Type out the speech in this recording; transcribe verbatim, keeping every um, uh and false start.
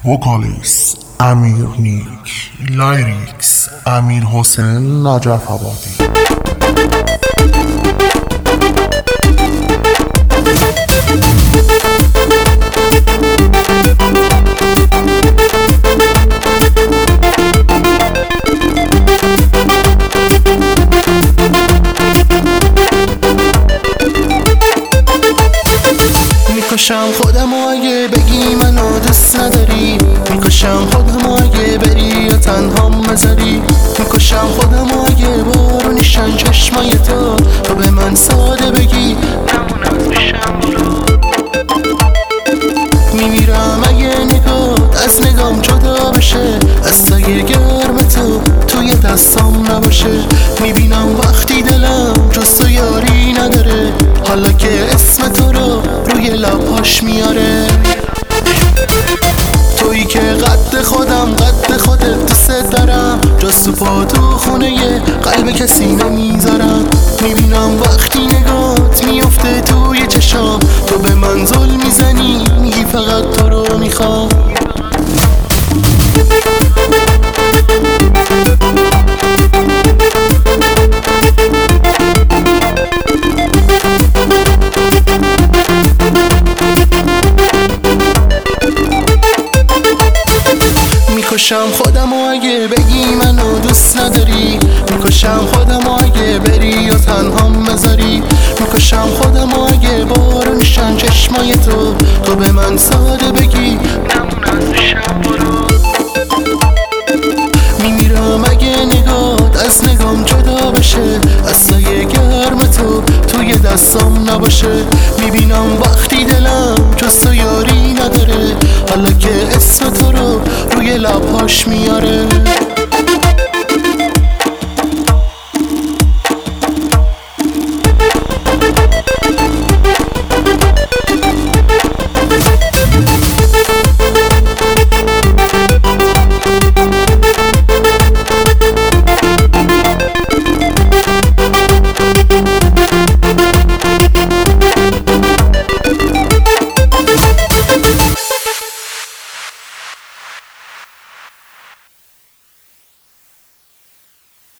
وکالیست امیر نیک، لایریکس امیر حسین نجف آبادی. میکشم خودم اگه بگی منو دوست نداری، میکشم خودم اگه بری یا تنهام بذاری، میکشم خودم اگه بارونیشن چشمای تو تو به من ساده بگی نمونم پیشم برو. میمیرم اگه نگات از نگام جدا بشه، از سایه گرم تو توی دستام نباشه. میبینم وقتی دلم جز تو یاری نداره، حالا که اسم تو رو روی لباش میاره. تویی که قد خودم قد خودت دوست دارم، جز تو پا تو خونه قلب کسی نمیذارم. میبینم وقتی نگات میفته توی چشام، تو به من ظلم میزنی میگی فقط تو رو میخوام. میکشم خودم اگه بگی منو دوست نداری، میکشم خودم اگه بری یا تنهام بذاری، میکشم خودم اگه بارونیشن چشمای تو تو به من ساده بگی نمونم پیشم برو. میمیرم اگه نگات از نگام جدا بشه، از سایه گرم تو توی دستام نباشه. میبینم وقتی دلم جز تو یاری نداره، حالا که اسم تو رو روی لباش میاره.